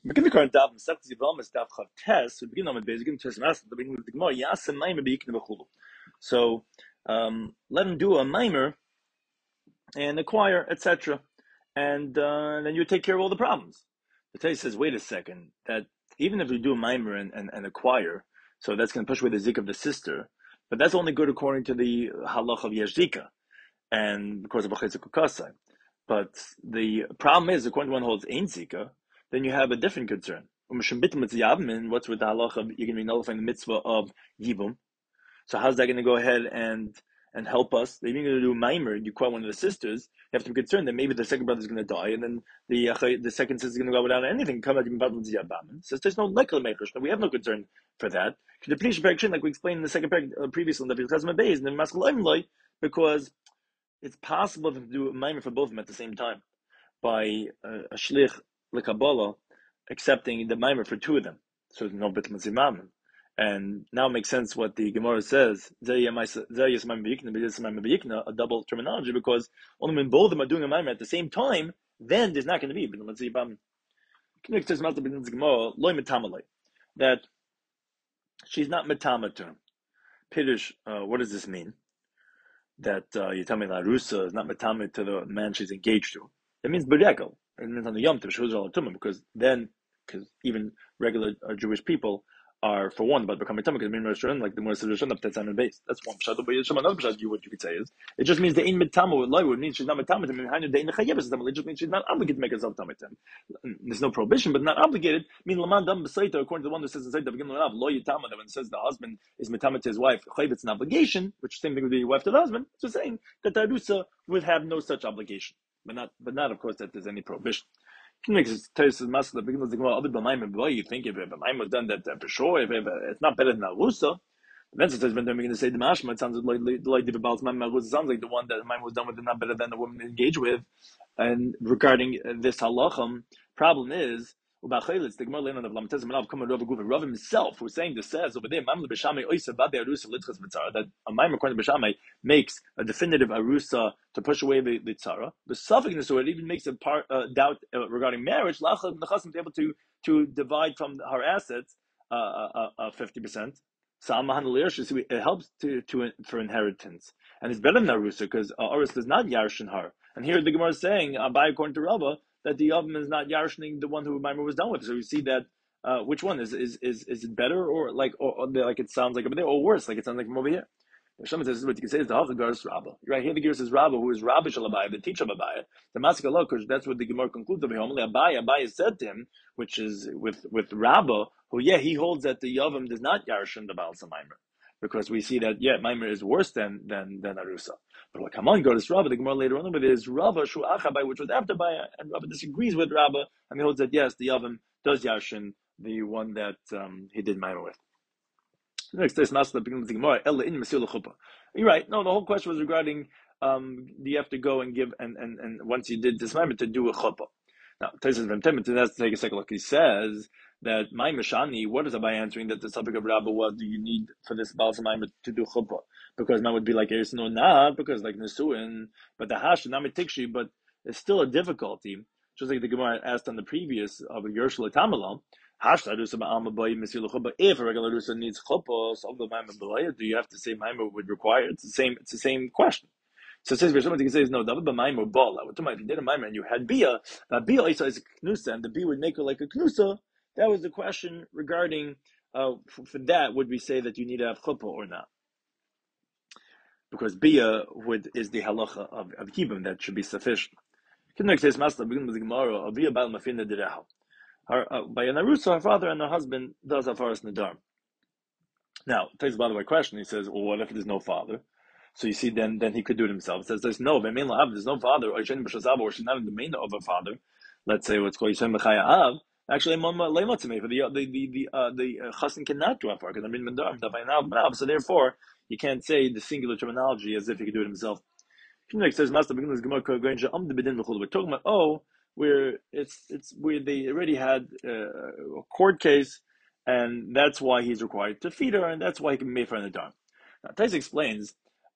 begin the current daf, Masechet Yevamos daf Chav Tes. We begin on the base. Begin to the beginning of the Gemara. Yasem Maimer beikne b'chulu. So let him do a Maimer and acquire, etc. And then you take care of all the problems. The Tay says, wait a second, that even if you do a Maimer and acquire, so that's going to push away the zik of the sister, but that's only good according to the halach of Yesh Zika and because of B'chesed Kukasai. But the problem is, according to one who holds Ein Zika, then you have a different concern. What's with the halach of you're going to be nullifying the mitzvah of Yibum? So how's that going to go ahead and help us? If you're going to do a Maimer, you quote one of the sisters, you have to be concerned that maybe the second brother is going to die, and then the second sister is going to go without anything. Come out even battle with Ziyad says there's no lekal mekers. We have no concern for that. The Pnisha Perik, like we explained in the second parak previously, in the Chazma Beis, and then Maskal because it's possible to do a Maimer for both of them at the same time by a shlich lekabala accepting the Maimer for two of them. So there's no bittul matzimam. And now it makes sense what the Gemara says, a double terminology, because only when both of them are doing a Maimer at the same time, then there's not going to be bittul matzimam. That she's not metama to him. Piddush, what does this mean? That you tell me that Rusa is not metame to the man she's engaged to. It means berekel. It means on the Yom Tov, because even regular Jewish people are for one about becoming tumah, because like the Morris Rishon of Tetzan and base. That's one pshat. But another pshat, what you could say is it just means the in metama with loy would mean she's not metame to him. It just means she's not obligated to make herself tumah to him. There's no prohibition, but not obligated. I mean laman dam b'saita, according to the one that says in Saita beginning of lo yitama, that when it says the husband is metame to his wife, it's an obligation, which same thing with the wife to the husband. It's just saying that the arusa would have no such obligation, but not of course that there's any prohibition. You think if B'maim was done that for sure, if it's not better than Arusa, then it says when they're going to say the mashma, it sounds like the one that Maim was done with is not better than the woman engaged with. And regarding this halacham, problem is the Gemara later on of Lamtez Manav coming over Guva Rav himself, who's saying this says over there, Mamle B'Shamay Oisa Bade Arusa Litzchas Mitzara, that a Maim according to B'Shamay makes a definitive Arusa to push away the tzara. The suffixness, so it even makes a doubt regarding marriage. Lachal Nechasim to able to divide from her assets 50%. It helps for inheritance, and it's better than Arusa because Arusa does not yarshin her. And here the Gemara is saying, by according to Rabbah, that the Yavim is not yarshining the one who Maimer was done with. So you see that which one is it better or like it sounds like over there, or worse, like it sounds like from over here? Shlomo says what you can say is the Hafagaris Rabbah. Right here, the Gemara says Rabbah, who is Rabbi Shalabaya, the teacher of Abaya. The Masik Allah, because that's what the Gemara concludes over here. Only Abaya said to him, which is with Rabbah, who he holds that the Yavim does not yarshin the Baal Maimer, because we see that Maimer is worse than Arusa. But like, come on, go to Rabbah. The Gemara later on, but it is Rabbah Shu Achabai, which was after Baya, and Rabbah disagrees with Rabbah, and he holds that yes, the Yavim does yarshin the one that he did Maimer with. Next day, Master begins the Gemara. Ella in Mesil Chuppah. You're right. No, the whole question was regarding do you have to go and give and once you did this Maimer to do a chuppah. Now, Taisus Vem Temet, that's to take a second look. He says that my Mashani, what is Abai answering that the subject of Rabbah was, do you need for this Baal Maimer to do chuppah? Because man would be like Eris, no, not because like Nesuin, but the Hash, Namitikshi, but it's still a difficulty. Just like the Gemara asked on the previous of Yershel Tamalam. If a regular Rusa needs chuppah, so do you have to say Maimer would require? It's the same question. So it says somebody can say no, David Maimer bala. If you did a Maimer and you had bia, that bia is a knusa, and the bia would make her like a knusa. That was the question regarding for that. Would we say that you need to have chuppah or not? Because bia is the halacha of yibum that should be sufficient. Next says Master begin with the Gemara. Bia bal mafina direhal. By an Arusa, her father and her husband does Hafaras Nadar. Now, takes by the way question. He says, well, what if there's no father? So you see, then he could do it himself. It says there's no father, or she's not in the main of a father. Let's say what's called Yishem B'chaya Av. Actually, for the chassan cannot do Hafar because I'm in Mandar. So therefore, you can't say the singular terminology as if he could do it himself. It says Master begins Gemara. We're talking about where where they already had a court case, and that's why he's required to feed her, and that's why he can make her in the dark. Now, Tais explains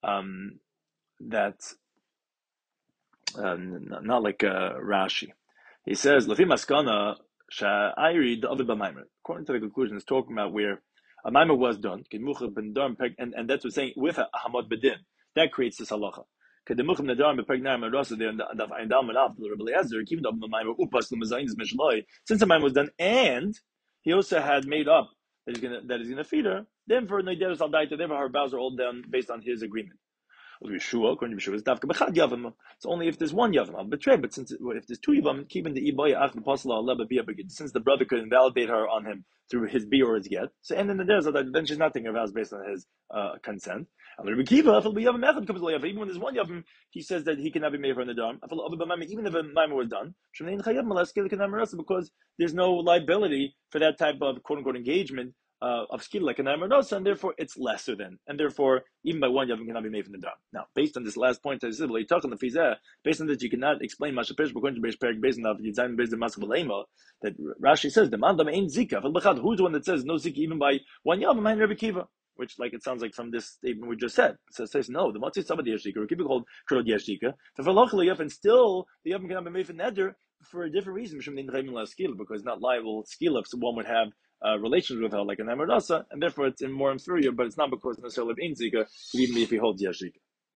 that not like Rashi. He says, "Lafi maskana Sha'ayri the other b'maimer. According to the conclusion, it's talking about where a maimer was done, and that's what's saying with a hamad bedin. That creates this halacha. Kedemuchim nedarim bepregnar merasa there in the Eindam and after the Rebbe Eliezer, keeping up the maimer upas the mazayin mishloi. Since the maimer was done, and he also had made up that he's gonna feed her. Then for neideres al daita, then her vows are all done based on his agreement. Yeshua, according to Yeshua, is dafka b'chad yavam. It's only if there's one yavam. I'll betray, but if there's two yavam, keeping the ibaya ach l'pasla aleh b'biyah begid. Since the brother could invalidate her on him through his bi or his get, so and then then she's not taking her vows based on his consent. Even when there's one yavam, he says that he cannot be made for an adam. Even if a maimer was done, because there's no liability for that type of quote unquote engagement of skill like an amornosa, and therefore it's lesser than, and therefore even by one yavim cannot be made from the dam. Now, based on this last point, based on that you cannot explain Mashapesh according to Beis Perek based on Yitzayim based on Masabalema, that Rashi says the mandam ain't zika. Who's the one that says no zika even by one yavim? And Rebbe Kiva, which like it sounds like from this statement we just said. So it says no, the matzah somebody yeshika, or Kiva called krod yeshika. And still the yavim cannot be made from neder for a different reason, because not liable skill if one would have relations with her like an Amardasa, and therefore it's more inferior, but it's not because necessarily of Inzika, even if he holds Yashika.